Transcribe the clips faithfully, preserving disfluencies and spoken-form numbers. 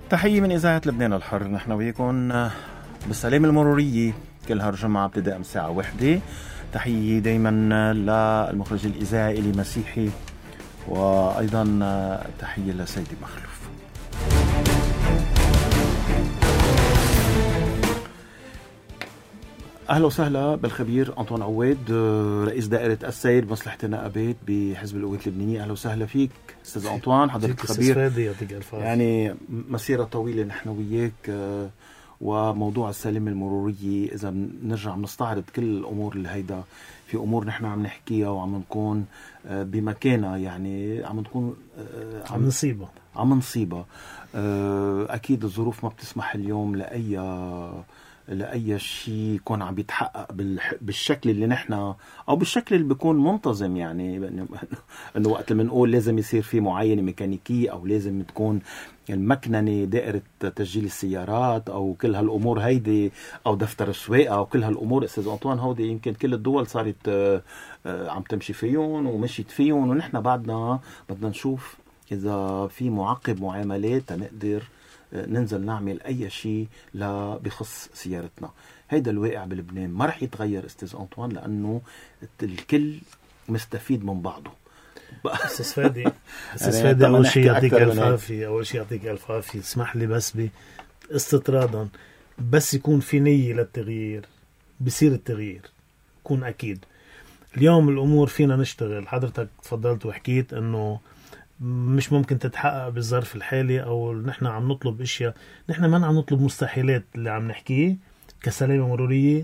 تحية من إذاعة لبنان الحر. نحن وياكم بالسلام المرورية كل هالجمعة ابتداء من الساعة واحدة. تحية دايما للمخرج الإذاعي إلي مسيحي، وأيضا تحية لسيدي مخلوف. أهلا وسهلا بالخبير أنطوان عواد، رئيس دائرة السير بمصلحة النقابات بحزب القوات اللبنانية. أهلا وسهلا فيك أستاذ أنطوان، حضرتك خبير يعني مسيرة طويلة نحن وياك، وموضوع السلامة المرورية إذا نرجع نستعرض كل الأمور اللي هيدا في أمور نحن عم نحكيها وعم نكون بمكانها، يعني عم نكون عم نصيبها عم نصيبها أكيد الظروف ما بتسمح اليوم لأي لأي شيء يكون عم بيتحقق بالشكل اللي نحن أو بالشكل اللي بيكون منتظم. يعني إنه وقت اللي بنقول لازم يصير في معاينة ميكانيكية أو لازم تكون المكننة دائرة تسجيل السيارات أو كل هالأمور هيدي أو دفتر السواقة أو كل هالأمور أستاذ أنطوان، هودي يمكن كل الدول صارت عم تمشي فيهم ومشيت فيهم، ونحن بعدنا بدنا نشوف إذا في معقب معاملات نقدر ننزل نعمل أي شيء لا بخص سيارتنا. هيدا الواقع بلبنان ما رح يتغير أستاذ أنطوان، لأنه الكل مستفيد من بعضه. أستاذ فادي أستاذ فادي أول شيء يعطيك ألف عافية أول شيء يعطيك ألف عافية اسمح لي بس باستطرادا، بس يكون في نية للتغيير بصير التغيير، يكون أكيد. اليوم الأمور فينا نشتغل، حضرتك تفضلت وحكيت أنه مش ممكن تتحقق بالظرف الحالي أو نحن عم نطلب إشياء، نحن ما عم نطلب مستحيلات. اللي عم نحكيه كسلامة مرورية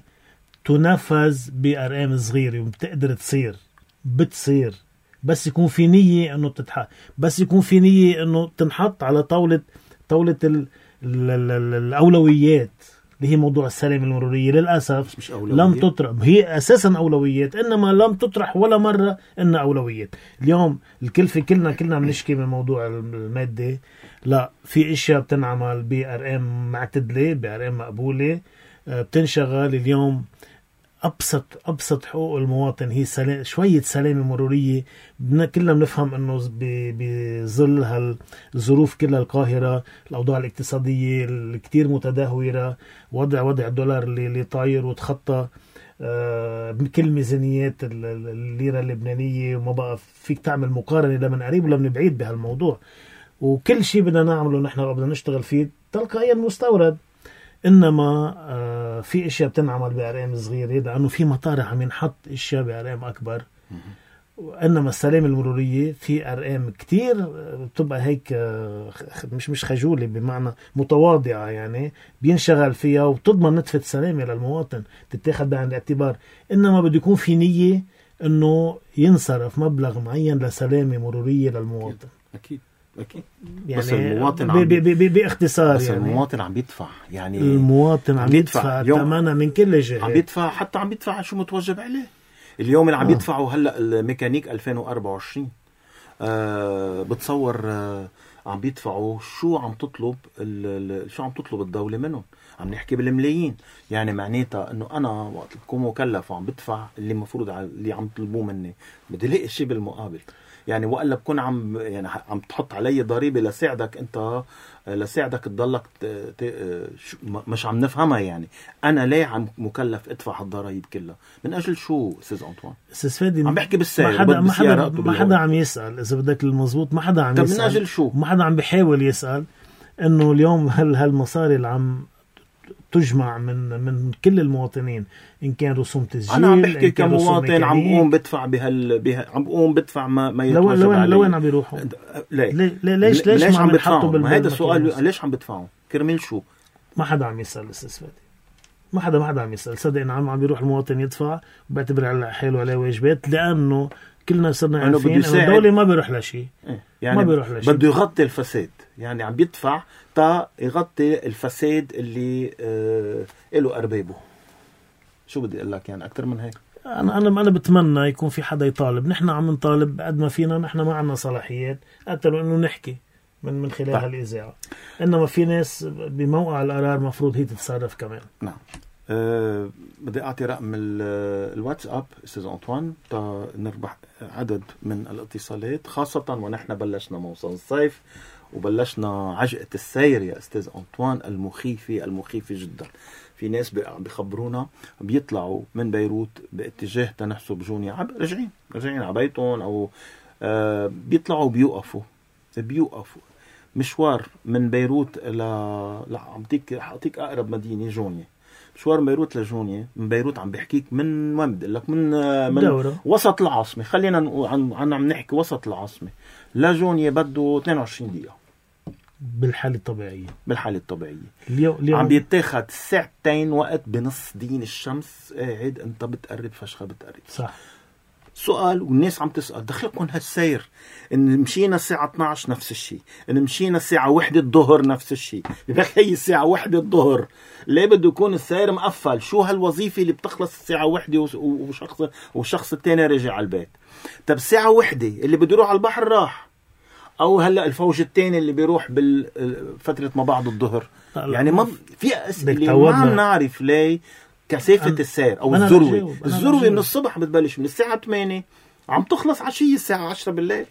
تنفذ بأرقام صغيرة وبتقدر تصير بتصير، بس يكون في نية أنه تتحقق، بس يكون في نية أنه تنحط على طاولة طاولة ال ال ال ال الأولويات اللي هي موضوع السلامة المرورية. للأسف مش لم تطرح، هي أساسا أولويات إنما لم تطرح ولا مرة إنها أولويات. اليوم الكلفة كلنا كلنا بنشكي من موضوع المادة، لا في إشياء بتنعمل بأرقام معتدلة بأرقام مقبولة بتنشغل. اليوم أبسط أبسط حقوق المواطن هي سلام، شوية سلامة مرورية. كلنا بنفهم إنه بظل هالظروف كلها القاهرة، الأوضاع الاقتصادية الكتير متدهورة، وضع وضع الدولار اللي, اللي طاير وتخطى آه بكل ميزانيات الليرة اللبنانية، وما بقى فيك تعمل مقارنة لا من قريب ولا من بعيد بهالموضوع. وكل شيء بدنا نعمله نحن بدنا نشتغل فيه تلقائيا مستورد، إنما آه في إشياء بتنعمل بأرقام صغيرة لأنه في مطارح عم ينحط إشياء بأرقام أكبر. إنما السلامة المرورية في أرقام كتير بتبقى هيك آه مش مش خجولة، بمعنى متواضعة، يعني بينشغل فيها وتضمن نتفة سلامة للمواطن تتاخد بعين الاعتبار. إنما بده يكون في نية إنه ينصرف مبلغ معين لسلامة مرورية للمواطن. أكيد أكيد يعني بس المواطن عم بي بي بي باختصار بس يعني المواطن عم بيدفع، يعني المواطن عم يدفع ثمنها من كل جهة، عم بيدفع حتى عم بيدفع شو متوجب عليه. اليوم اللي عم يدفعوا هلا الميكانيك ألفين وأربعة وعشرين آه بتصور آه عم بيدفعوا شو عم تطلب شو عم تطلب الدولة منهم. عم نحكي بالملايين، يعني معناتها انه انا وقت بكون مكلف وعم بدفع اللي المفروض اللي عم تطلبوه مني بدي لاقي شيء بالمقابل. يعني وقال بكون عم يعني عم تحط علي ضريبه لساعدك انت لساعدك تضلك مش عم نفهمها. يعني انا ليه عم مكلف ادفع هالضرائب كلها من اجل شو استاذ انطوان؟ استاذ فادي عم بحكي بالسعر، ما حدا ما حدا, ما حدا عم يسال اذا بدك المضبوط، ما حدا عم يسال من اجل شو، ما حدا عم بيحاول يسال انه اليوم هل هالمصاري اللي عم تجمع من من كل المواطنين ان كان رسوم تسجيل. انا عم بحكي كمواطن عم بقوم بدفع بهال بها عم بقوم بدفع ما ما يتوجب لو علي. لوين عم بيروحوا؟ ليه؟ ليه ليش ليش, ليش عم بيحطوا بالبلد؟ هذا السؤال، ليش عم بدفعوا كرمال شو؟ ما حدا عم يسال استاذ فادي، ما حدا ما حدا عم يسال. صدق ان عم عم بيروح المواطن يدفع وبيعتبر على حاله عليه واجبات، لانه كلنا صرنا عارفين انه الدوله ما بيروح لها شيء، يعني ما بيروح لها شيء، بده يغطي الفساد. يعني عم بيدفع تا يغطي الفساد اللي آه له أربابه. شو بدي أقول لك يعني أكتر من هيك؟ أنا أنا أنا بتمنى يكون في حدا يطالب. نحن عم نطالب قد ما فينا، نحن ما عنا صلاحيات حتى لو إنه نحكي من من خلال هالإذاعة، إنما في ناس بموقع القرار مفروض هي تتصرف كمان. نعم أه بدي أعطي رقم الواتساب أستاذ أنطوان تا نربح عدد من الاتصالات، خاصة ونحن بلشنا موسم الصيف وبلشنا عجقة السير يا أستاذ أنطوان المخيفة المخيفة جدا. في ناس بيخبرونا بيطلعوا من بيروت باتجاه تنحسوا بجونيا عب رجعين رجعين على بيتهم أو أه بيطلعوا بيوقفوا بيوقفوا مشوار من بيروت ل لا أعطيك أعطيك أقرب مدينة جونيا. مشوار من بيروت لجونيا، من بيروت عم بحكيك من وين بدي لك من من دورة. وسط العاصمة، خلينا عن عن عم نحكي وسط العاصمة لجونيا بده اثنين وعشرين دقيقة بالحالة الطبيعية. بالحالة الطبيعية اليوم اليوم عم بيتاخد ساعتين وقت بنص دين الشمس قاعد انت بتقرب فشخة بتقرب. صح. سؤال والناس عم تسأل دخلكم هالسير إن مشينا الساعة اثناشر نفس الشيء، إن مشينا الساعة واحدة الظهر نفس الشيء، يبقى هي الساعة واحدة الظهر ليه بده يكون السير مقفل؟ شو هالوظيفة اللي بتخلص الساعة واحدة وشخص وشخص التاني رجع على البيت؟ طب الساعة واحدة اللي بده يروح على البحر راح، أو هلا الفوج التاني اللي بيروح بالفترة ما بعد الظهر. يعني ما في أسئلة ما عم نعرف ليه كثافة السير أو الذروة. الذروة من الصبح بتبلش من الساعة ثمانية عم تخلص عشية الساعة عشرة بالليل.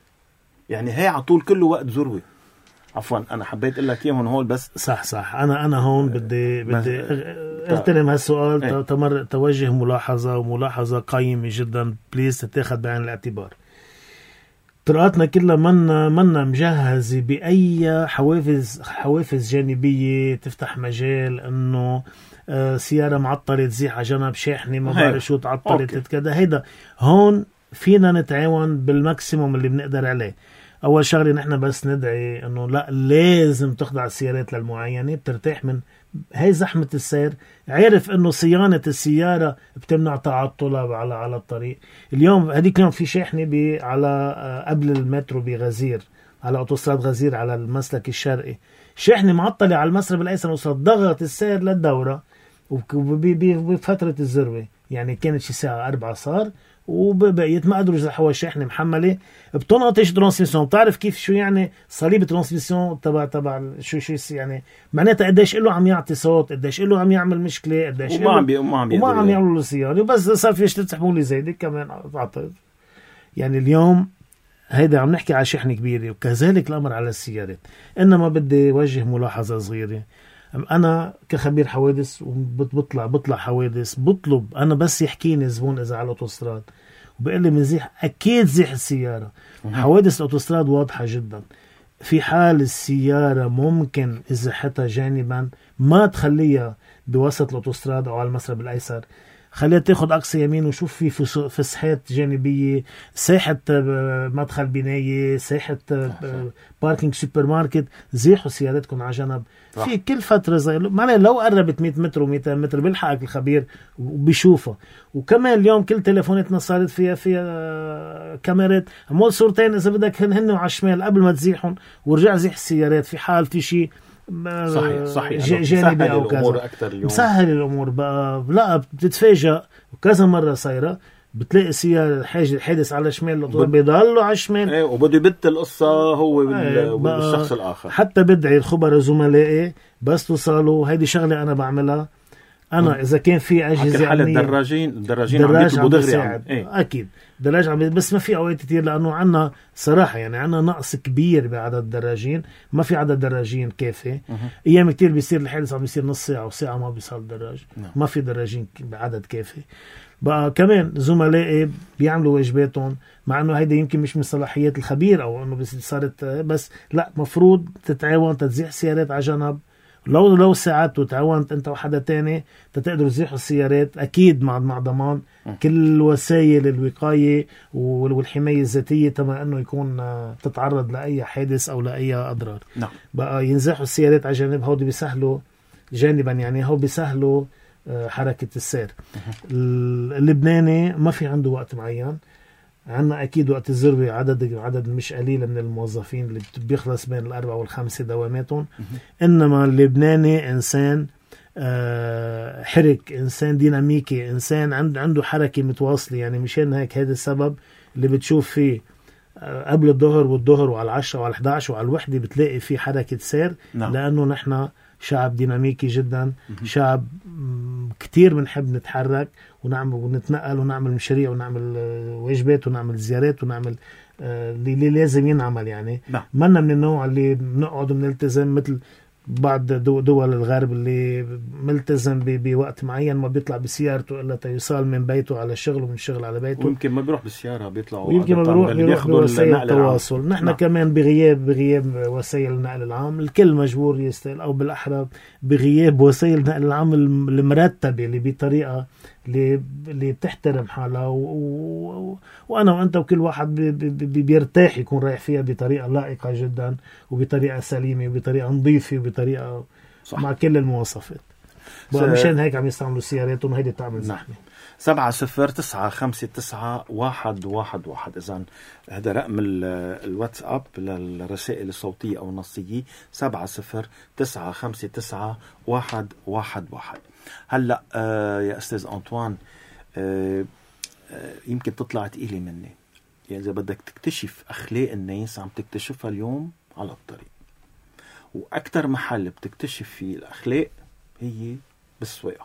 يعني هي عطول كله وقت ذروة. عفوا أنا حبيت أقول لك إياهم هون بس. صح صح. أنا أنا هون بدي بدي أغتنم هالسؤال ايه. تمر توجه ملاحظة وملاحظة قيمة جدا بليز تتاخذ بعين الاعتبار. طرقاتنا كلها منا منا مجهزة بأي حوافز حوافز جانبية تفتح مجال إنه آه سيارة معطلة تزيح على جنب، شاحنة ما بعرف شو تعطلت كذا. هيدا هون فينا نتعاون بالماكسيموم اللي بنقدر عليه. أول شغلة نحن بس ندعي إنه لا لازم تخضع السيارات للمعاينة بترتاح من هاي زحمة السير. عارف إنه صيانة السيارة بتمنع تعطلها على على الطريق. اليوم هديك اليوم في شاحنة ب على آه قبل المترو بغزير على أوتوستراد غزير على المسلك الشرقي، شاحنة معطلة على المسرب الأيسر وصلت ضغط السير للدورة وبفترة الذروة. يعني كانت شي ساعة أربعة صار وبقيت ما قدروا يزحوا الشاحنة محملة بتنقطش ترانسميسيون. بتعرف كيف شو يعني صليب ترانسميسيون تبع تبع شو شو يعني معناتها قديش له عم يعطي صوت، قديش له عم يعمل مشكلة، قديش وما عم بي وما عم وما عم يعملوا له صيانة بس صار فيش تسحبوا لي زي دي كمان عطل. يعني اليوم هيدا عم نحكي على شحنة كبيرة وكذلك الأمر على السيارات. إنما بدي وجه ملاحظة صغيرة. أنا كخبير حوادث وبطلع بطلع حوادث بطلب أنا بس يحكيني زبون إذا على الأوتوستراد وبقول لي منزيح أكيد زيح السيارة. حوادث الأوتوستراد واضحة جدا. في حال السيارة ممكن إزاحتها جانبا ما تخليها بوسط الأوتوستراد أو على المسرب الأيسر، خليها تاخد أقصى يمين وشوف في فسحات جانبية، ساحة مدخل بناية، ساحة باركينج سوبر ماركت، زيحوا سيارتكم على جنب. صح. في كل فترة زي معنى لو قربت مئة متر ومئتين متر بيلحقك الخبير وبيشوفها. وكمان اليوم كل تليفوناتنا صارت فيها فيها كاميرات عمول صورتين إذا بدك هن على الشمال قبل ما تزيحهم ورجع زيح السيارات في حال في شيء صحيح صحيح جانبي أو كذا. مسهل الأمور بقى. لا بتتفاجأ وكذا مرة صايرة بتلاقي سيارة حادث على شمال الأطوار بيضلوا على الشمال ايه وبده يبت القصة هو والشخص الآخر. حتى بدعي الخبراء زملائي بس توصلوا هيدي شغلة أنا بعملها أنا إذا كان في أجهزة أمنية. الدراجين الدراجين عم يطلبوا دغري عم. ايه. أكيد دراج عم بس ما في أوقات كتير لأنه عنا صراحة يعني عنا نقص كبير بعدد الدراجين. ما في عدد دراجين كافي. أيام كتير بيصير الحادث عم بيصير نص ساعة وساعة ما بيصل الدراج. نعم. ما في دراجين بعدد كافي. بقى كمان زملائي بيعملوا واجباتهم مع انه هيدا يمكن مش من صلاحيات الخبير او انه بس صارت بس لا مفروض تتعاون تزيح سيارات على جنب. لو لو ساعدت وتعاونت انت وحدا تاني تقدروا تزيحوا السيارات اكيد مع مع ضمان كل وسائل الوقايه والحمايه الذاتيه تما انه يكون تتعرض لاي حادث او لاي اضرار. نعم. بقى ينزحوا السيارات على جنب هودي بيسهلوا جانبا يعني هو بيسهلوا حركة السير. اللبناني ما في عنده وقت معين. عنا أكيد وقت الذروة عدد عدد مش قليل من الموظفين اللي بيخلص بين الأربعة والخمسة دواماتهم. إنما اللبناني إنسان حرك، إنسان ديناميكي، إنسان عنده عنده حركة متواصلة. يعني مشان هيك هذا السبب اللي بتشوف فيه قبل الظهر والظهر وعلى العشرة وعلى الحداشر وعلى الوحدة بتلاقي في حركة سير. نعم. لأنه نحن شعب ديناميكي جدا، شعب كتير بنحب نتحرك ونعمل ونتنقل ونعمل مشاريع ونعمل واجبات ونعمل زيارات ونعمل اللي لازم ينعمل يعني. نعم. منا من النوع اللي بنقعد ونلتزم مثل بعض دول الغرب اللي ملتزم بوقت معين ما بيطلع بسيارته إلا تيوصل من بيته على الشغل ومن الشغل على بيته، ويمكن ما بيروح بالسيارة بيطلع، ويمكن ما بيروح بيروح بوسائل التواصل. نحن نعم. كمان بغياب بغياب وسائل النقل العام الكل مجبور يستقل، أو بالأحرى بغياب وسائل النقل العام المرتبة اللي بطريقة اللي اللي بتحترم حالها و... و... وأنا وأنت وكل واحد بي... بي... بيرتاح يكون رايح فيها بطريقة لائقة جدا وبطريقة سليمة وبطريقة نظيفة وبطريقة صح. مع كل المواصفات. س... مشان هيك عم يستعملوا السيارات وهيدي تعمل زحمة. سبعة صفر تسعة خمسة تسعة واحد واحد واحد. إذن هذا رقم الواتساب للرسائل الصوتية أو النصية، سبعة صفر تسعة خمسة تسعة واحد واحد واحد. هلأ آه يا أستاذ أنطوان، آه آه يمكن تطلع تقيلة مني، يعني إذا بدك تكتشف أخلاق الناس عم تكتشفها اليوم على الطريق، وأكتر محل بتكتشف فيه الأخلاق هي بالسواقة،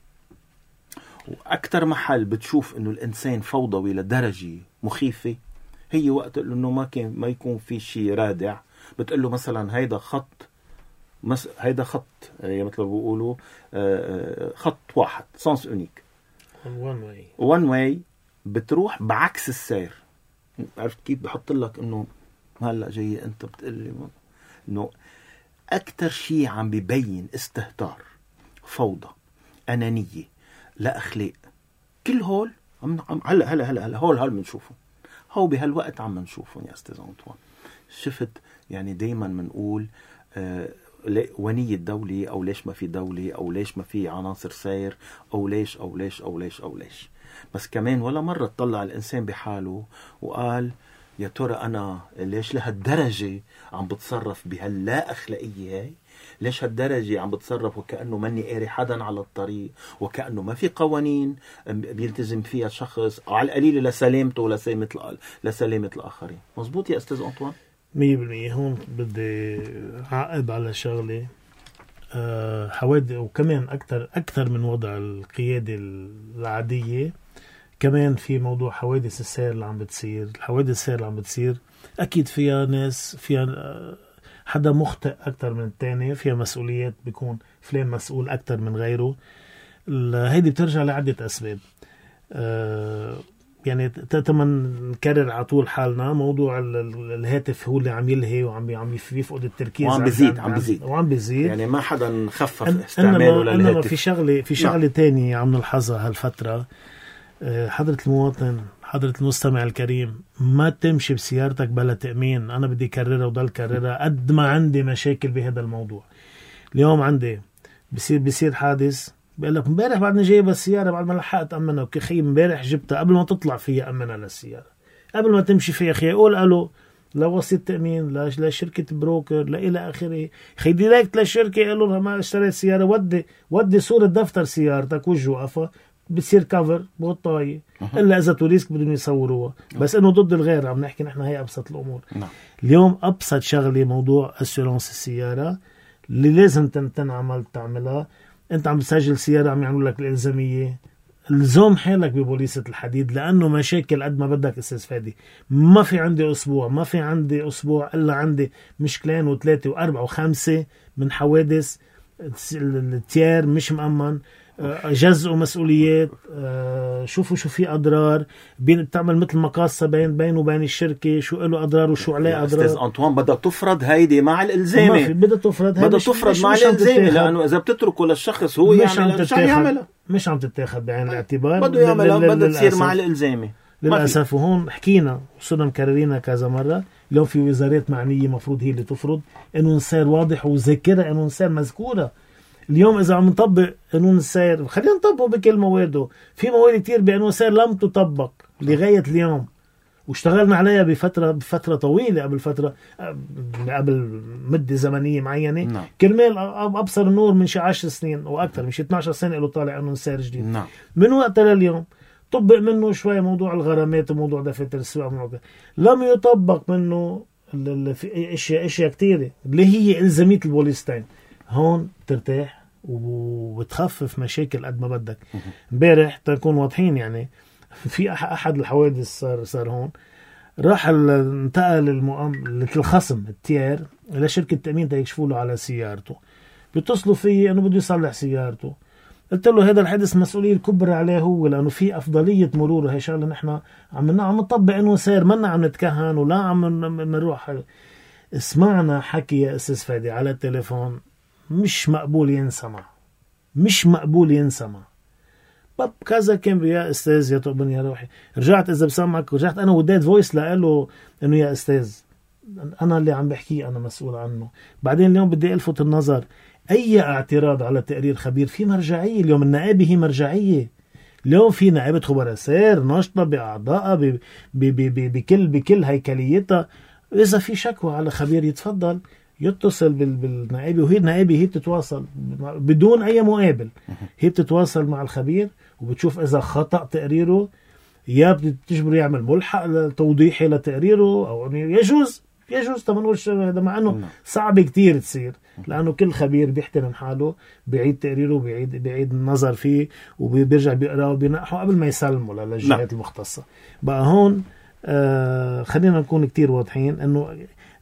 وأكتر محل بتشوف إنه الإنسان فوضوي لدرجة مخيفة هي وقت إنه ما كان ما يكون في شيء رادع. بتقول له مثلا هيدا خط مس... هيدا خط يعني مثل ما بيقولوا خط واحد سانس اونيك وان واي وان واي بتروح بعكس السير. عرفت كيف؟ بحط لك إنه هلا جاي أنت بتقول لي إنه أكتر شيء عم بيبين استهتار، فوضى، أنانية، لا أخلاق. كل هول هلا هلا هلا هلا هول هول بنشوفهم، هو بهالوقت عم نشوفهم يا أستاذ أنطوان. شفت يعني دايما بنقول آه ونية دولة، أو ليش ما في دولة، أو ليش ما في عناصر سير، أو ليش أو ليش أو ليش أو ليش. بس كمان ولا مرة تطلع الإنسان بحاله وقال يا ترى أنا ليش لهالدرجة عم بتصرف بهاللا أخلاقية هاي؟ ليش هالدرجة عم بتصرف وكأنه مني قاري حدا على الطريق، وكأنه ما في قوانين بيلتزم فيها الشخص، أو على القليل لسلامته ولسلامة لسلامة الآخرين. مزبوط يا أستاذ أنطوان؟ مية بالمية. هون بدي عقب على شغلة أه حوادث، وكمان أكتر أكتر من وضع القيادة العادية، كمان في موضوع حوادث السير اللي عم بتصير. الحوادث السير اللي عم بتصير أكيد فيها ناس، فيها حدا مخطئ أكتر من التاني، فيها مسؤوليات، بيكون فلان مسؤول أكتر من غيره. هيدي بترجع لعدة أسباب. أه يعني تتمن نكرر على طول حالنا موضوع الهاتف هو اللي عم يلهي وعم عم يفقد التركيز، وعم بيزيد عم بيزيد وعم بيزيد يعني ما حدا خفف استعماله للهاتف. إنما في شغله في شغله تانية عم نلحظها هالفتره. حضرة المواطن، حضرة المستمع الكريم، ما تمشي بسيارتك بلا تأمين. أنا بدي كررها وضل كررها قد ما عندي مشاكل بهذا الموضوع. اليوم عندي بصير بصير حادث، بقول لك امبارح بعدني جايبه السيارة بعد ما لحقت أمنها، وكخي امبارح جبتها قبل ما تطلع فيها أمنها للسيارة، قبل ما تمشي فيها خي قول قالوا لا وسيط تأمين، لا لا شركة بروكر، لا إلى آخره. خي ديريكت للشركة قالوا لها ما اشتريت سيارة، ودي ودي صورة دفتر سيارتك وجه وقفة، بتصير كفر بغطاية أه. إلا إذا توريسك بدهم يصوروها، بس إنه ضد الغير عم نحكي نحن. هي أبسط الأمور. نعم. اليوم أبسط شغلة موضوع أسيرانس السيارة اللي لازم تنعمل تعملها. أنت عم تسجل سيارة عم يعملوا لك الإلزامية، الزوم حالك ببوليسة الحديد، لأنه مشاكل قد ما بدك أستاذ فادي. ما في عندي أسبوع ما في عندي أسبوع إلا عندي مشكلين وثلاثة وأربعة وخمسة من حوادث التيار مش مأمن، جزء مسؤوليات. شوفوا شو في أضرار، بتعمل مثل مقاصة بين بين وبين الشركة، شو له أضرار وشو عليه أضرار. أستاذ أنطوان بدها تفرض هيدي مع الإلزامة، بدها تفرض بدها تفرض مع الإلزامة، لأنه إذا بتتركه للشخص هو مش يعمل عم تتاخد مش عم تتاخد بعين الاعتبار، بده يعملها بدها تصير مع الإلزامة للأسف. وهون حكينا وصرنا مكررينها كذا مرة. اليوم في وزارات معنية مفروض هي اللي تفرض قانون السير واضح وذاكرة قانون السير مذكورة. اليوم إذا عم نطبق قانون السير خلينا نطبقه بكل مواده. في مواد كتير بقانون السير لم تطبق لغاية اليوم، واشتغلنا عليها بفترة بفترة طويلة قبل فترة قبل مدة زمنية معينة. نعم. كرمال أبصر النور من شي عشر سنين وأكثر، من شي اثناشر سنة له طالع قانون السير جديد. نعم. من وقتها لليوم طبق منه شوي موضوع الغرامات وموضوع دفاتر السواقة، لم يطبق منه اشياء اشياء كتيرة اللي هي الزامية البوليستين. هون ترتاح وبتخفف مشاكل قد ما بدك. امبارح تكون واضحين يعني في أحد الحوادث صار صار هون، راح انتقل المؤمن الخصم التيار إلى شركة تأمين تيكشفوا له على سيارته، بيتصلوا فيه إنه بده يصلح سيارته. قلت له هذا الحدث مسؤولية الكبرى عليه هو، لأنه في أفضلية مرور، وهي شغلة نحن عم عم نطبق إنه سير، منا عم نتكهن ولا عم نروح. اسمعنا حكي يا أستاذ فادي على التليفون مش مقبول ينسمع، مش مقبول ينسمع. باب كذا كان بيا أستاذ يا طبن يا روحي، رجعت إذا بسمعك رجعت أنا وديت فويس لقاله إنه يا أستاذ أنا اللي عم بحكيه أنا مسؤول عنه. بعدين اليوم بدي ألفت النظر، أي اعتراض على تقرير خبير في مرجعية. اليوم النائبة هي مرجعية، اليوم في نائبة خبراء سير ناشطة بأعضائها بكل بكل هيكليتها. إذا في شكوى على خبير يتفضل يتصل بالنائبة، وهي النائبة هي بتتواصل بدون أي مقابل، هي بتتواصل مع الخبير وبتشوف إذا خطأ تقريره، يا بتجبر يعمل ملحق توضيحي لتقريره، أو يجوز يجوز تمنقول هذا، مع أنه صعب كتير تصير، لأنه كل خبير بيحترم حاله بيعيد تقريره بيعيد بيعيد النظر فيه وبيرجع بيقرأه وبينقحه قبل ما يسلمه للجهات المختصة. بقى هون آه خلينا نكون كتير واضحين إنه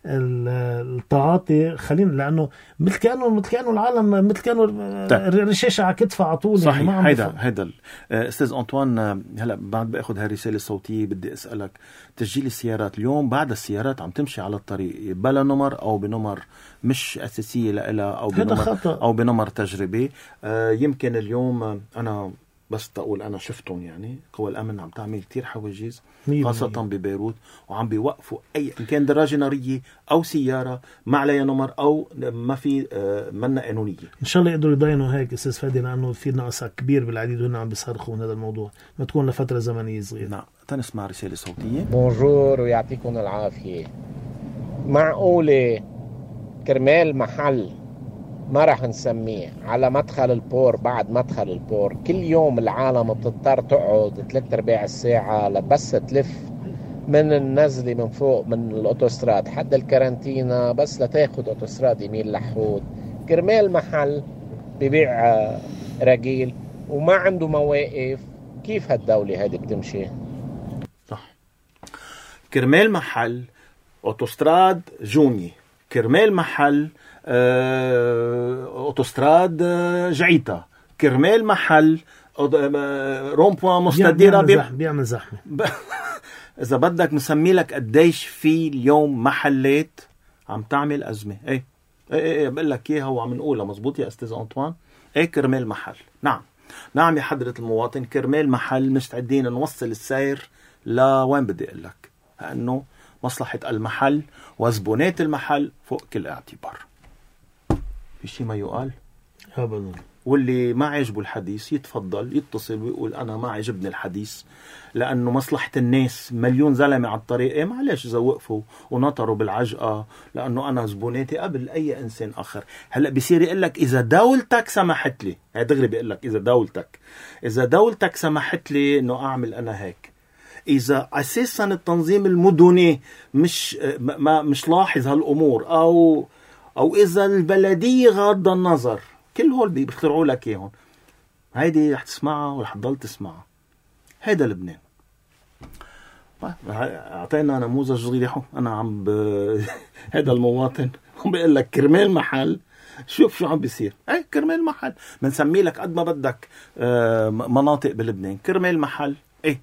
التعاطي خلينا، لأنه مثل كانوا مثل كانوا العالم مثل كانوا الرشاشة على كتفها على طول. صحيح. يعني هيدا هيدا أستاذ أنطوان، هلا بعد بأخذ هاي الرسالة الصوتية بدي أسألك، تسجيل السيارات اليوم بعد السيارات عم تمشي على الطريق بلا نمر أو بنمر مش أساسية لها أو بنمر أو بنمر تجربي. آه يمكن اليوم أنا بس تقول أنا شفتهم، يعني قوى الأمن عم تعمل كتير حواجز خاصة ببيروت، وعم بيوقفوا أي إن كان دراجة نارية أو سيارة ما عليها نمر أو ما في آه منا قانونية. إن شاء الله يقدروا يضاينوا هيك أستاذ فادي، لأنه في نقص كبير بالعديد وهن عم بيصرخوا من هذا الموضوع، ما تكون لفترة زمنية صغيرة. نعم. تنسمع رسالة صوتية. بونجور ويعطيكم العافية. معقولة كرمال محل ما رح نسميه على مدخل البور، بعد مدخل البور كل يوم العالم بتضطر تقعد ثلاث ارباع الساعة لبس تلف من النزلة من فوق من الأوتوستراد حد الكارنتينا بس لتاخد أوتوستراد يمين لحود، كرمال محل ببيع رجيل وما عنده مواقف. كيف هالدولة هذه بتمشي؟ صح. كرمال محل أوتوستراد جوني، كرمال محل أوتوستراد جعيتا، كرمال محل رومبوا مستديرة بيعمل, بيعمل زحمة. إذا بدك نسمي لك قديش في اليوم محلات عم تعمل أزمة. ايه ايه ايه بقول لك اياها وعم نقولها مزبوط يا أستاذ أنطوان. ايه كرمال محل. نعم نعم يا حضرة المواطن، كرمال محل مستعدين نوصل السير لوين بدي أقول لك، لأنه مصلحة المحل وزبونات المحل فوق كل اعتبار. في شيء ما يقال أبدا. واللي ما عجبه الحديث يتفضل يتصل ويقول أنا ما عجبني الحديث، لأنه مصلحة الناس مليون زلمة على الطريق. إيه معلش إذا وقفوا ونطروا بالعجقة، لأنه أنا زبوناتي قبل أي إنسان آخر. هلأ بيصير يقول لك إذا دولتك سمحت لي، هي دغري بيقول لك إذا دولتك إذا دولتك سمحت لي إنه أعمل أنا هيك. إذا أساسا التنظيم المدني مش ما مش لاحظ هالأمور، أو أو إذا البلدية غاضة النظر، كل هول بيخترعوا لك إياهم. هيدي رح تسمعها ورح تضل تسمعها. هيدا لبنان. أعطينا نموذج صغير. أنا عم ب... هيدا المواطن عم بيقول لك كرمال محل، شوف شو عم بيصير. أي كرمال محل بنسمي لك قد ما بدك مناطق بلبنان كرمال محل. إيه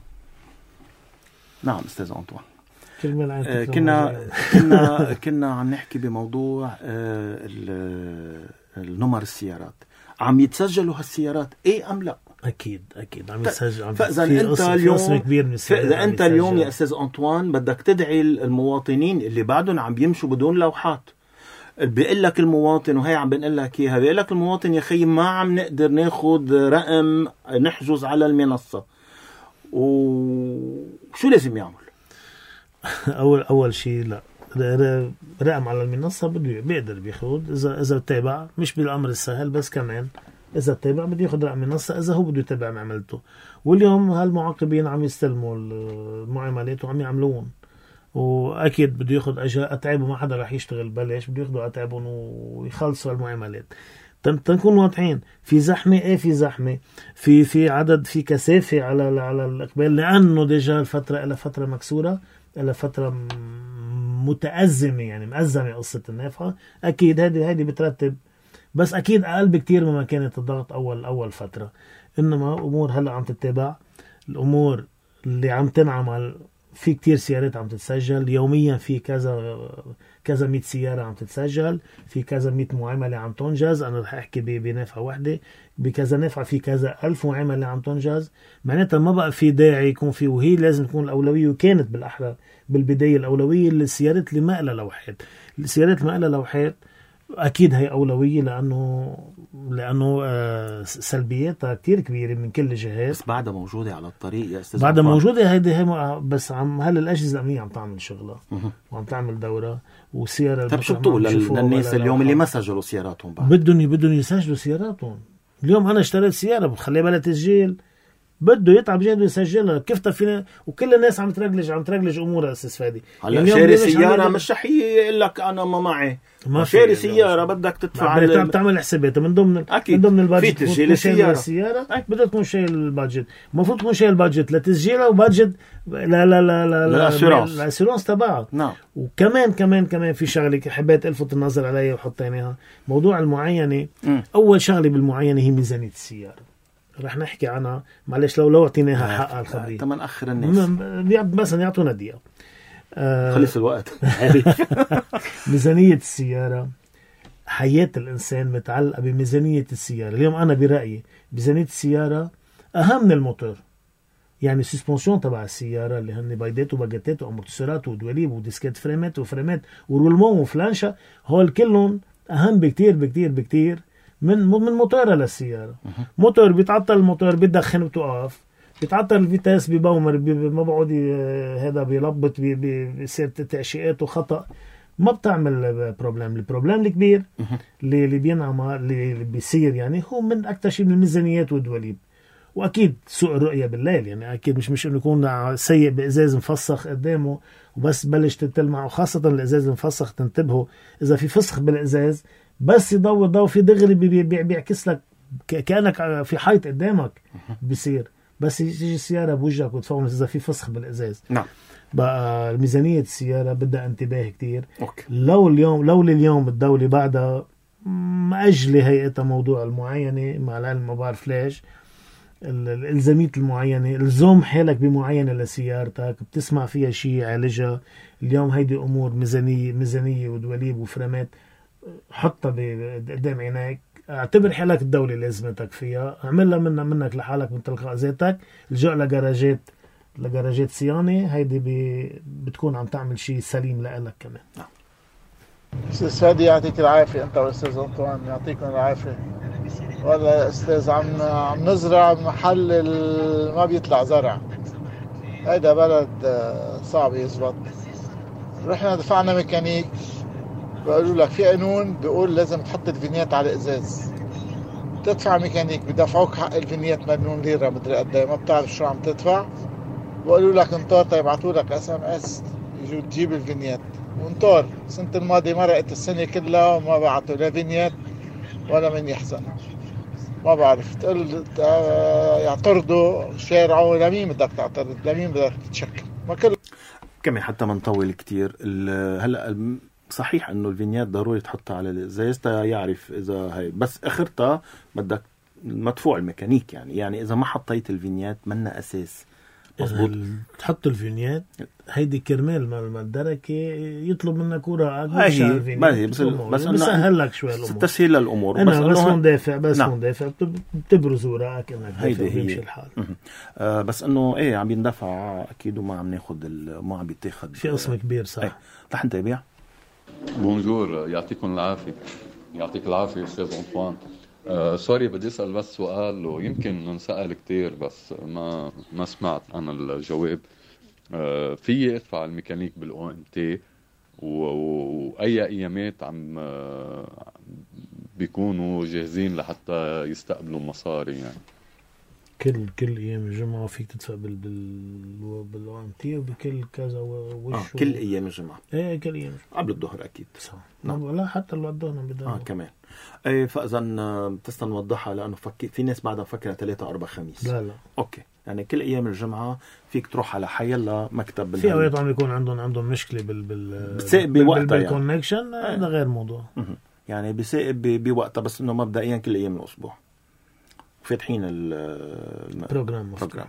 نعم أستاذ أنطوان. آه كنا كنا كنا عم نحكي بموضوع آه النمر السيارات. عم يتسجلوا هالسيارات ايه ام لا؟ اكيد اكيد عم يتسجل. عم فاذا انت اليوم فاذا انت اليوم يا استاذ أنطوان بدك تدعي المواطنين اللي بعدهم عم يمشوا بدون لوحات، بيقول لك المواطن، وهي عم بنقول لك اياها، بيقول لك المواطن يا اخي ما عم نقدر ناخذ رقم نحجز على المنصه، وشو لازم يعمل؟ اول اول شيء لا رقم على المنصه بده بيقدر بياخذ اذا اذا تابع، مش بالامر السهل بس كمان اذا تابع بده ياخذ رقم المنصه اذا هو بده يتابع معاملته. واليوم هالمعاقبين عم يستلموا المعاملات وعم يعملون واكيد بده ياخذ اجر اتعبه، ما حدا رح يشتغل ببلاش، بده ياخذوا اتعبهم ويخلصوا المعاملات. تنكون واضحين، في زحمه، ايه في زحمه، في في عدد، في كثافه على على الاقبال، لانه ديجا الفتره الى فتره مكسوره، الى فتره متازمه، يعني مأزمه قصه النافعه. اكيد هذه هذه بترتب، بس اكيد اقل بكتير مما كانت الضغط اول اول فتره. انما امور هلا عم تتبع، الامور اللي عم تنعمل، في كتير سيارات عم تتسجل يوميا، في كذا كذا مئة سيارة عم تتسجل، في كذا مئة معاملة عم تنجز. أنا رح أحكي بنافعة واحدة، بكذا نافعة في كذا ألف معاملة عم تنجز. معناتها ما بقى في داعي يكون في، وهي لازم تكون الأولوية، وكانت بالأحرى بالبداية الأولوية للسيارات اللي ما لها لوحات. السيارات اللي ما لها لوحات أكيد هي أولوية، لأنه لأنه آه سلبياتها كتير كبيرة من كل الجهات. بس بعدها موجودة على الطريق يا أستاذ، بعدها موجودة هيدي هي، بس عم هل الأجهزة الأمنية عم تعمل شغلها وعم تعمل دورة وسيارة. طيب شو بتقول للناس اليوم اللي ما سجلوا سياراتهم بعد؟ بدهم بدهم يسجلوا سياراتهم. اليوم أنا اشتريت سيارة بخليها بلا تسجيل، بده يتعب جهده يسجلها. كيف تفينا؟ وكل الناس عم ترجلج عم ترجلج امورها اساس فادي. هلا يعني شاري سياره مش رح يقول لك انا ما معي، ما شاري سياره بدك تدفع، بدك تعمل حساباتها من ضمن من ضمن البادجت. في تسجيل السياره، السياره بدك تكون شايل البادجت، المفروض تكون شايل البادجت لتسجيلها وبادجت لا لا لا لا الاسيرونس تبعها. نعم. وكمان كمان كمان في شغله حبيت الفت النظر عليها وحط عينيها، موضوع المعاينه. م. اول شغله بالمعاينه هي ميزانيه السياره، رح نحكي عنها معلش لو لو اعطيناها حقها الخبريه. تمن اخر الناس مثلا يعطونا دقيقه آه خلص الوقت. ميزانيه السياره، حياه الانسان متعلقه بميزانيه السياره. اليوم انا برايي ميزانيه السياره اهم من الموتور. يعني السسبنسيون تبع السياره اللي هن بايدات وباجيتات وامورتيسورات ودواليب وديسكات فريمات وفريمات ورولمون وفلانشا، هول كلهم اهم بكتير بكتير بكتير من من موتورها للسيارة. موتور بيتعطل، الموتور بيدخن وتوقف، بيتعطل الفيتاس ببومر، بي ما بقعد هذا بيلبط، بيصير تعشيقات وخطأ، ما بتعمل بروبلم. البروبلم الكبير اللي اللي بينعمل اللي بيصير يعني هو من أكتر شيء من الميزانيات والدواليب. وأكيد سوء الرؤية بالليل، يعني أكيد مش مش إنه يكون سيء بإزاز مفسخ قدامه وبس بلش تتلمع، وخاصة الإزاز المفسخ تنتبهوا إذا في فسخ بالإزاز بس يضوي ضوء في دغري بيعكس لك كأنك في حيط قدامك بيصير، بس يجي السيارة بوجهك وتفهم إذا في فسخ بالإزاز. نعم. بقى ميزانية السيارة بدها انتباه كتير. أوكي. لو اليوم لو اليوم الدولة بعدها مأجلة هيئتها موضوع المعاينة، مع العلم ما بعرف ليش الإلزامية المعاينة، الزوم حالك بمعاينة لسيارتك بتسمع فيها شيء عالجها. اليوم هيدي أمور ميزانية ميزانية ودواليب وفرامات، حطها قدام عينيك، اعتبر حالك الدولة لازمتك فيها، اعملها منها منك لحالك من تلقاء ذاتك. الجوء لجراجات لجراجات صيانة، هيدي بتكون عم تعمل شيء سليم لك كمان. أستاذ فادي يعطيك العافية، أنت وأستاذ أنطوان يعطيكم العافية. والله أستاذ عم عم نزرع محل ما بيطلع زرع، هيدا بلد صعب يزبط. رحنا دفعنا ميكانيك، بقولوا لك في قانون بيقول لازم تحط الفينيات على الإزاز، تدفع ميكانيك بدفعوك حق الفينيات مليون ليرة مدري قد ايه، ما بتعرف شو عم تدفع. بقولوا لك انطر، طيب يبعثوا لك اس ام اس يجوا تجيب الفينيات وانطر. السنة الماضية مرقت السنة كلها وما بعثوا لا فينيات ولا من يحزن، ما بعرف تقول يعترضوا شارعوا، لمين بدك تعترض، لمين بدك تتشكل، ما كل كمان حتى ما نطول كتير. هلا صحيح انه الفينيات ضروري تحطها على الازاز يعرف اذا هي، بس اخرتها بدك مدفوع الميكانيك. يعني يعني اذا ما حطيت الفينيات منا اساس مظبوط. تحط الفينيات هيدي كرمال ما الدركه يطلب منك ورقه ما هي بس بس بسهل لك شوي الامور، تسهيل الامور. بس بس مندافع بس نعم. مندافع بتبرز ورقك انك هيدي هي بيمشي الحال. آه بس انه ايه عم يندفع اكيد، وما عم ناخذ ما عم بيتاخذ في قسم كبير صح. ايه. رح نتابع. بونجور، يعطيكم العافيه. يعطيك العافيه استاذ أنطوان. آه سوري بدي اسال بس سؤال ويمكن انسال كتير بس ما ما سمعت انا الجواب. آه في ادفع الميكانيك بالاو ام تي واي ايامات عم آه بيكونوا جاهزين لحتى يستقبلوا مصاري يعني؟ كل كل ايام الجمعه فيك تدفع بال بال بالاو ام تي وبكل كذا وش آه كل ايام الجمعه. ايه كل ايام قبل الظهر اكيد. صح. نعم. لا حتى لو الظهر بدنا اه كمان. ايه فاذا بتستن نوضحها لانه فكي في ناس بعدها مفكره ثلاثة أربعة خميس. لا لا اوكي يعني كل ايام الجمعه فيك تروح على حيلا مكتب. في اوقات عم يكون عندهم عندهم مشكله بال بال بتساقب بوقتها بالكونكشن يعني. هذا غير موضوع. يعني بيساقب بوقتها بس انه مبدئيا كل ايام الاسبوع فاتحين البروجرام كله.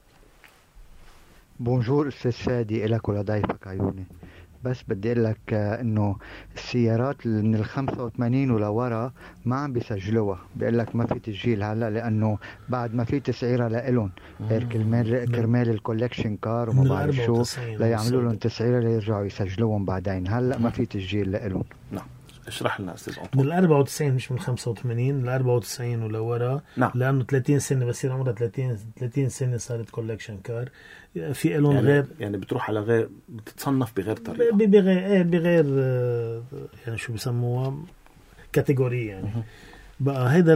بونجور استاذ فادي لك ولضيفك عيوني. بس بدي اقول لك انه السيارات من ال خمسة وثمانين ولورا ما عم بيسجلوها، بيقول لك ما في تسجيل هلا لانه بعد ما في تسعيره لإلهم غير كرمال كرمال الكولكشن كار وما بعرف شو ليعملوا لهم تسعيره ليرجعوا يسجلوهم بعدين. هلا ما في تسجيل لإلهم. نعم اشرح لنا استاذ من ال أربعة وتسعين مش من خمسة وثمانين، من أربعة وتسعين ولورا. نعم. لانه ثلاثين سنه بصير عمرها ثلاثين ثلاثين سنه صارت كولكشن كار في لهم يعني غير يعني بتروح على غير بتتصنف بغير طريقه بغير ايه بغير يعني شو بسموها كاتيجوري يعني. بقى هيدا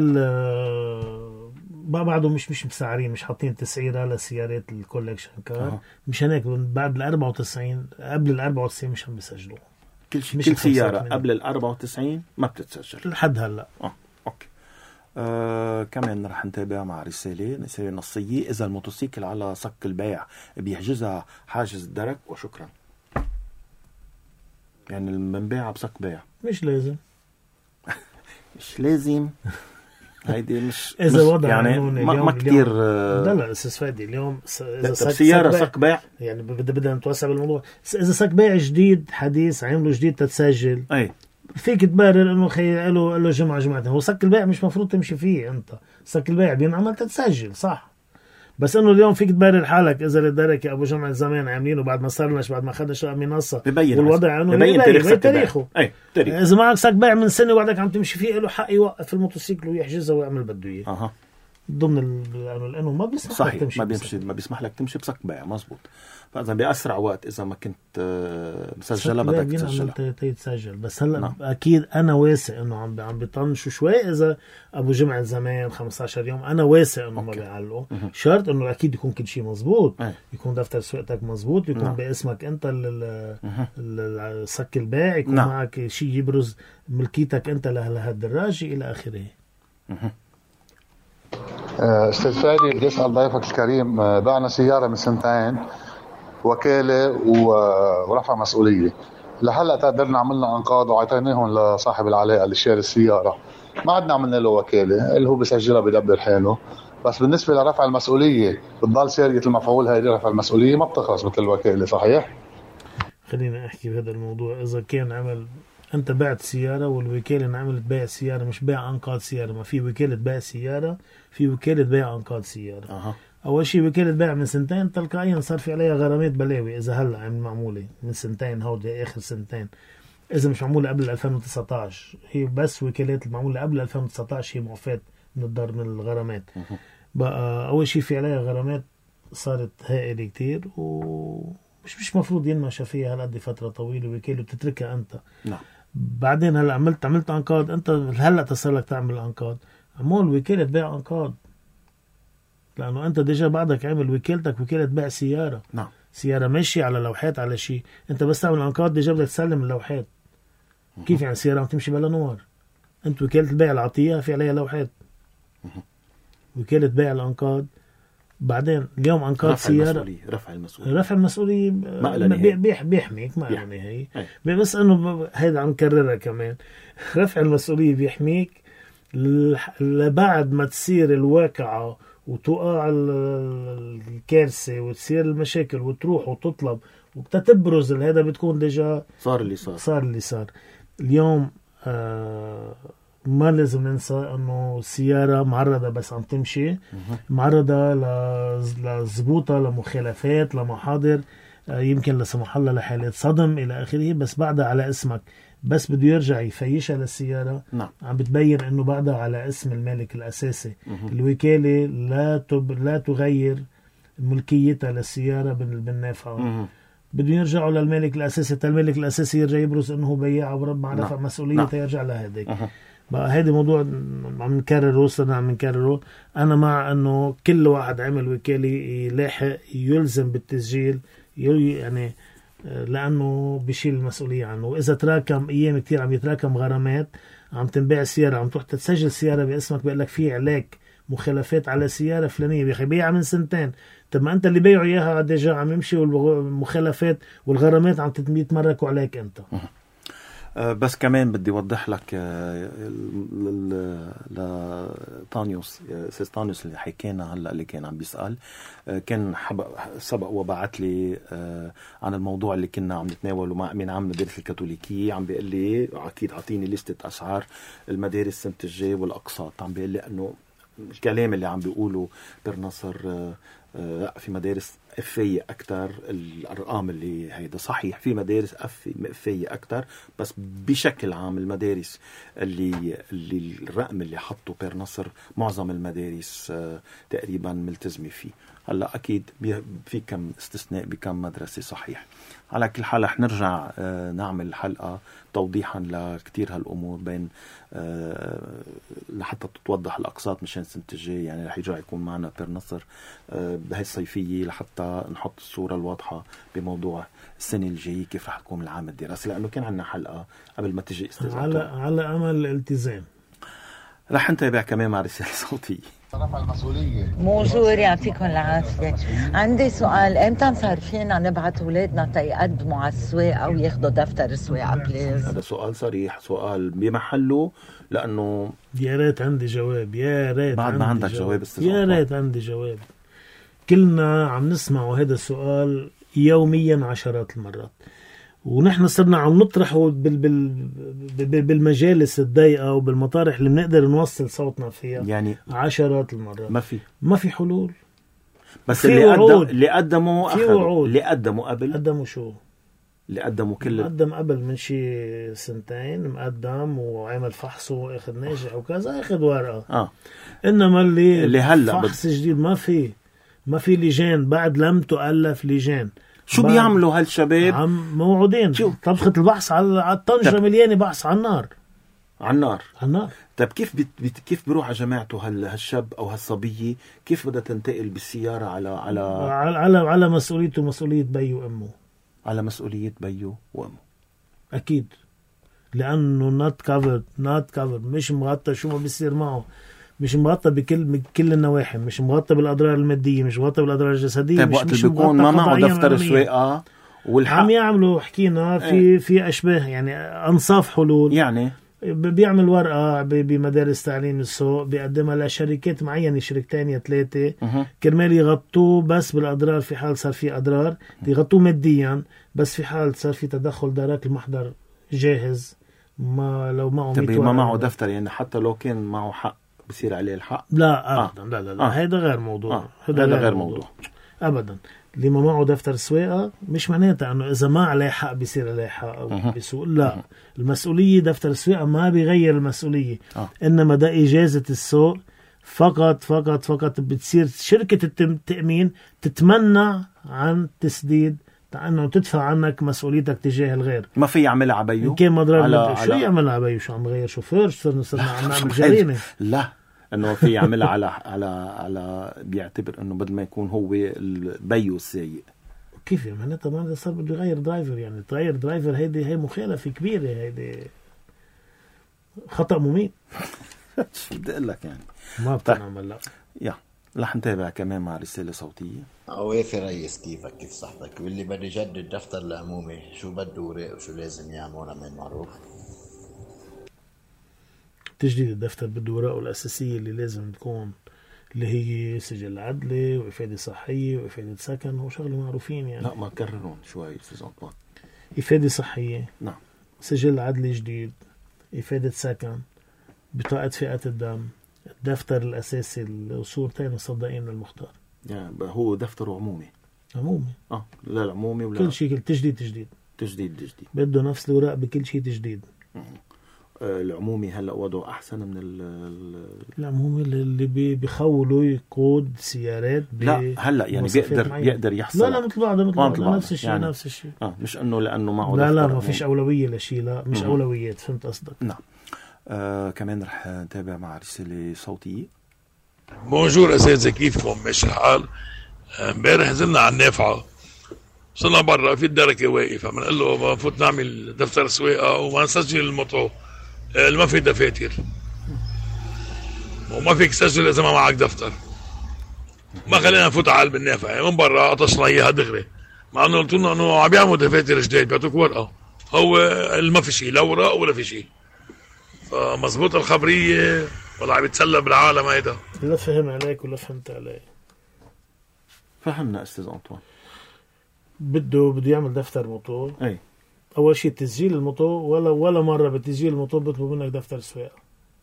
بقى بعده مش مش مسعرين مش حاطين تسعيره لسيارات الكولكشن كار. أه. مش هناك بعد ال أربعة وتسعين قبل ال أربعة وتسعين مش عم بيسجلوا كل شيء. كل سياره قبل ال أربعة وتسعين ما بتتسجل لحد هلا. اه اوكي. آه كمان رح نتابع مع رسالة رسالة نصية. إذا الموتوسيكل على صك البيع بيحجزها حاجز الدرك وشكرا. يعني المنباع بصك بيع مش لازم مش لازم هيدي مش إذا وضع يعني ما, ما كتير. لا لا أستاذ فادي اليوم إذا صك سيارة صك بيع يعني بدنا بدنا نتوسع بالموضوع. إذا صك بيع جديد حديث عمله جديد تتسجل أي فيك تبرر انه خي قالوا قال له جمعه جمعتين. هو صك البيع مش مفروض تمشي فيه انت. صك البيع بينعمل تتسجل صح، بس انه اليوم فيك تبرر حالك اذا الدركه ابو جمعه زمان عاملينه بعد ما صار لناش بعد ما اخذنا شقه منصه والوضع انه ببين تاريخ تاريخه. اي تاريخ. اذا معك صك بيع من سنه وبعدك عم تمشي فيه له حق يوقف الموتوسيكل ويحجزها ويعمل بده اياه. اها ضمن لانه ما بيسمح لك تمشي ما بيمشي ما بيسمح لك تمشي بصك بيع مزبوط. فاذا باسرع وقت اذا ما كنت مسجله بدك تسجلها تسجل. بس هلا نعم. اكيد انا واثق انه عم عم بيطنشوا شوي. اذا ابو جمعه زمان خمسة عشر يوم انا واثق انه ما بيعلقوا. شرط انه اكيد يكون كل شيء مزبوط. أه. يكون دفتر سواقتك مزبوط يكون نعم. باسمك انت الصك البيع يكون نعم. معك شيء يبرز ملكيتك انت لهالدراجه الى اخره. استاذ فادي بدي اسال ضيفك الكريم. بعنا سياره من سنتين وكاله ورفع مسؤوليه. لهلا قدرنا عملنا انقاض وعطيناهم لصاحب العلاقه اللي شاري السياره. ما عدنا عملنا له وكاله اللي هو بسجلها بدبر حاله. بس بالنسبه لرفع المسؤوليه بتضل ساريه المفعول. هاي رفع المسؤوليه ما بتخلص مثل الوكاله صحيح؟ خلينا احكي بهذا الموضوع. اذا كان عمل انت بعت سياره والوكاله انعملت بيع سياره مش بيع انقاض سياره. ما في وكاله بيع سياره في وكاله بيع انقاض سياره. أه. اول شيء وكاله بيع من سنتين تلقائيا صار في عليها غرامات بلاوي. اذا هلا عم معموله من سنتين هودي اخر سنتين اذا مش معموله قبل ألفين وتسعة عشر هي بس وكالات المعموله قبل ألفين وتسعة عشر هي معفاه من الضر من الغرامات. أه. بقى اول شيء في عليها غرامات صارت هائله كتير ومش مش مفروض ينمشى فيها هالقد فتره طويله وكاله بتتركها انت. نعم. بعدين هلا عملت عملت انقاض انت هلا تصير لك تعمل انقاض عمول وكاله بيع انقاض لانه انت ديجا بعدك عمل وكالتك وكاله بيع سياره. نعم. سياره ماشيه على لوحات على شيء انت بس تعمل انقاض ديجا بدك تسلم اللوحات. مه. كيف يعني سياره عم تمشي بلا نور انت وكاله البيع العطيه في عليها لوحات. مه. وكاله بيع الانقاض بعدين اليوم انقاض رفع سياره المسؤولية. رفع المسؤوليه رفع المسؤوليه بيح بيحميك ما له نهايه. بس انه هيدا عم كررها كمان. رفع المسؤوليه بيحميك لبعد ما تصير الواقعه وتقع الكارثه وتصير المشاكل وتروح وتطلب وبتتبرز هذا بتكون ديجا صار اللي صار صار اللي صار. اليوم آه ما لازم ننسى انه السيارة معرضة بس عم تمشي معرضة لزبوطة لمخالفات لمحاضر يمكن لا سمح الله لحالات صدم الى اخره بس بعدها على اسمك. بس بده يرجع يفيشها للسيارة. نعم. عم بتبين انه بعدها على اسم المالك الاساسي. الوكالة لا تب... لا تغير ملكيتها للسيارة بالنافعة. بده يرجعوا للمالك الاساسي. المالك الاساسي يرجع يبرز انه بياع ورب مع رفع مسؤوليته. نعم. يرجع لهديك. بقى هيدا موضوع عم نكرره، صرنا عم نكرره. أنا مع أنه كل واحد عمل وكالة يلاحق يلزم بالتسجيل، يعني لأنه بيشيل المسؤولية عنه. وإذا تراكم أيام كتير عم يتراكم غرامات، عم تنباع السيارة، عم تروح تسجل سيارة باسمك، بيقول لك في عليك مخالفات على سيارة فلانية، بيخي بيعها من سنتين. طب ما أنت اللي بيعوا إياها ديجا عم يمشي، والمخالفات والغرامات عم تتمركوا عليك أنت. بس كمان بدي أوضح لك لطانيوس سيس طانيوس اللي حكينا هلا، اللي كان عم بيسأل، كان سبق وبعت لي عن الموضوع اللي كنا عم نتناوله مع أمين عام المدارس الكاثوليكية. عم بيقول لي أكيد عطيني لستة أسعار المدارس سنة الجاي والأقساط. عم بيقول لي أنه الكلام اللي عم بيقوله برناصر لا، في مدارس أفية أكتر. الأرقام اللي هيدا صحيح، في مدارس أفية أكتر، بس بشكل عام المدارس اللي, اللي الرقم اللي حطه برناصر معظم المدارس تقريبا ملتزمة فيه. هلا أكيد في كم استثناء بكم مدرسة صحيح. على كل حال رح نرجع نعمل حلقة توضيحا لكتير هالأمور بين لحتى تتوضح الأقساط مشان سنة الجاي. يعني رح يرجع يكون معنا برناصر بهاي الصيفية لحتى نحط الصورة الواضحة بموضوع السنة الجاية كيف رح تكون العام الدراسي، لأنه كان عنا حلقة قبل ما تجي استاذ على على أمل الالتزام. رح نتابع كمان مع رسالة صوتية. موجود، يعطيكم العافية. عندي سؤال، امتى صارفين نبعث أولادنا تيقدموا على السواقة أو ياخدوا دفتر سواقة بليز؟ هذا سؤال صريح، سؤال بمحله، لأنه يا ريت عندي جواب، يا ريت بعد ما عندك جواب, جواب يا ريت عندي جواب. كلنا عم نسمعوا هذا السؤال يوميا عشرات المرات، ونحن صرنا عم نطرحه بال بال بالمجالس الضيقة وبالمطارح اللي بنقدر نوصل صوتنا فيها يعني عشرات المرات. ما في ما في حلول. بس اللي قدم اللي قدموا أخذوا، اللي قدموا قبل قدموا شو؟ اللي قدموا كل قدم قبل من شي سنتين، مقدم وعمل فحصه واخذ ناجح وكذا، اخذ ورقة. اه انما اللي اللي هلا فحص بد... جديد ما في ما في لجان، بعد لم تؤلف لجان. شو بيعملوا هالشباب؟ عم موعودين طبخة البحث على الطنجة، مليانة بحث على النار على النار على النار. طيب كيف بت... بت... كيف بيروح على جماعته هال... هالشاب او هالصبية؟ كيف بدها تنتقل بالسيارة على على على على, على مسؤوليته ومسؤولية بيه وامه. على مسؤولية بيه وامه اكيد، لانه not covered not covered مش مغطى شو ما بيصير معه، مش مغطى بكل بكل النواحي، مش مغطى بالاضرار الماديه، مش مغطى بالاضرار الجسديه. طيب وقت اللي بيكون ما معه دفتر سواقه والحق عم يعملوا حكينا في ايه. في اشباه يعني انصاف حلول، يعني بيعمل ورقه بمدارس تعليم السوق بيقدمها لشركات معينه، شركتين يا ثلاثه، كرمال يغطوه بس بالاضرار في حال صار في اضرار، يغطوه ماديا، بس في حال صار في تدخل دارك المحضر جاهز. ما لو معه طيب ما معه دفتر، يعني حتى لو كان معه حق بصير عليه الحق؟ لا ابدا. آه. لا لا لا آه. هيدا غير موضوع. آه. هذا غير, غير موضوع. موضوع ابدا. اللي ما معه دفتر سواقه مش معناتها انه اذا ما عليه حق بيصير عليه حق او أه. بيسوق. لا، أه. المسؤوليه دفتر السواقه ما بيغير المسؤوليه. أه. انما ده اجازه السوق فقط فقط فقط. بتصير شركه التامين تتمنع عن تسديد، انه تدفع عنك مسؤوليتك تجاه الغير. ما في يعملها عبيو كان مضرب شو يعمل عبيو؟ شو عم غير شوفير؟ صرنا صرنا عم نعمل جريمه. لا، انه في يعملها على على على بيعتبر انه بدل ما يكون هو البيو السيء. كيف يعني؟ طبعا صار بده يغير درايفر، يعني تغير درايفر هيدي هي مخالفه كبيره، هيدي خطا مميت. شو بدي اقول لك يعني ما بتنعمل. لا يا رح نتابع كمان مع رسالة صوتية. عوافي ريس، كيفك؟ كيف صحتك؟ واللي بده يجدد دفتر العمومي شو بده ورق وشو لازم يعمل من معروف؟ تجديد الدفتر بده ورقه الأساسية اللي لازم تكون، اللي هي سجل عدلي وإفادة صحية وإفادة سكن، هو شغله معروفين يعني. لا ما كررون شوي استاذ أنطوان. إفادة صحية، نعم، سجل عدلي جديد، إفادة سكن، بطاقة فئة الدم، الدفتر الأساسي وصورتين مصدقين للمختار. يعني هو دفتره عمومي عمومي اه لا العمومي ولا كل شيء تجديد تجديد تجديد تجديد بده نفس الوراق بكل شيء تجديد. آه. العمومي هلا وضعه احسن من ال العمومي اللي بي بيخولوا يقود سيارات. لا هلا يعني بيقدر معين. بيقدر يحصل. لا لا مثل بعض مثل بعض نفس الشيء يعني. نفس الشيء اه مش انه لانه معه لا لا ما فيش اولويه لشيء. لا مش م- اولويات. فهمت قصدك؟ نعم. آه كمان رح نتابع مع رسالة صوتية. بونجور أساتذة، كيفكم؟ ماشي الحال؟ امبارح نزلنا على النافعة، وصلنا برا في الدركة واقف، عم نقول له بفوت نعمل دفتر سواقة وما نسجل الموتو، ما في دفاتر وما فيك تسجل إذا ما معك دفتر. ما خلينا نفوت على قلب النافعة من برا، عطشنا إياها دغري، مع إنه قلت لنا إنه عم بيعملوا دفاتر جداد بيعطوك ورقة، هو ما في شيء، لا ورق ولا في شيء. فمزبوط الخبرية ولا عم يتسلى بالعالم هيدا؟ لا فهم عليك ولا فهمت علي. فهمنا أستاذ أنطوان. بده بده يعمل دفتر موتور. أي. أول شيء تسجيل الموتور، ولا ولا مرة بتسجيل الموتور بيطلبوا منك دفتر سواقة.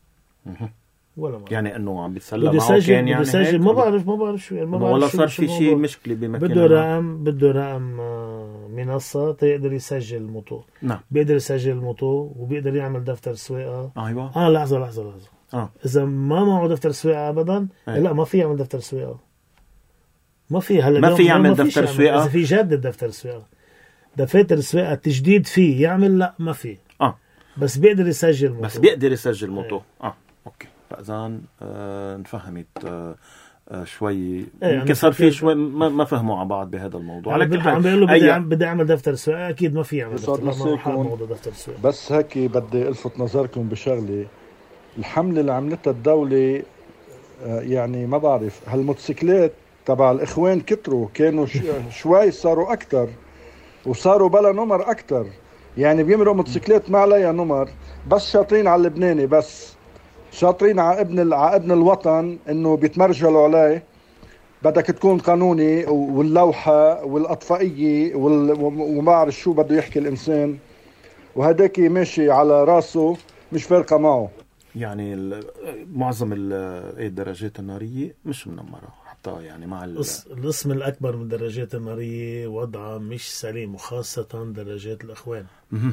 ولا مرة. يعني إنه عم بيتسلى معه كان يعني هيك؟ ما بعرف ما بعرف شو يعني ما بعرف ولا شو صار في شيء مشكلة بمكان. بده رقم بده رقم منصة تيقدر يسجل الموتور. نعم. بيقدر يسجل الموتور وبيقدر يعمل دفتر سواقة. أيوة. آه لحظة لحظة لحظة. آه. إذا ما معه دفتر سواقة أبدا أي. لا ما في يعمل دفتر سواقة. ما في هلا ما في يعمل دفتر سواقة. إذا في جدد دفتر سواقة، دفاتر سواقة تجديد فيه يعمل، لا ما في. آه. بس بيقدر يسجل موتور. بس بيقدر يسجل موتور. آه. أوكي. فإذا آه نفهمت آه آه شوي ايه يمكن صار في شوي ما, ما فهموا على بعض بهذا الموضوع. على كل حال عم بيقولوا بدي أي... بدي اعمل دفتر سواقه، اكيد ما في يعمل دفتر سواقه. بس هيك بدي الفت نظركم بشغله، الحمله اللي عملتها الدوله يعني ما بعرف، هالموتوسيكلات تبع الاخوان كتروا، كانوا شوي صاروا اكثر وصاروا بلا نمر اكثر، يعني بيمروا موتوسيكلات ما عليها نمر، بس شاطرين على اللبناني، بس شاطرين على ابن على ابن الوطن انه بيتمرجلوا عليه. بدك تكون قانوني واللوحه والاطفائيه وما بعرف شو بده يحكي الانسان، وهداك ماشي على راسه مش فارقه معه. يعني معظم الدراجات الناريه مش منمره حتى، يعني مع القسم الاكبر من الدراجات الناريه وضعها مش سليم، وخاصه دراجات الاخوان.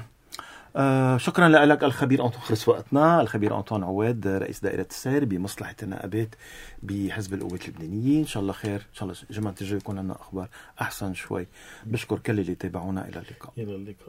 آه شكرا لك الخبير أنطوان. خلص وقتنا. الخبير أنطوان عواد، رئيس دائرة السير بمصلحة النقابات بحزب القوات اللبنانية. إن شاء الله خير، إن شاء الله جمعة الجاي يكون لنا أخبار أحسن شوي. بشكر كل اللي تابعونا. إلى اللقاء. إلى اللقاء.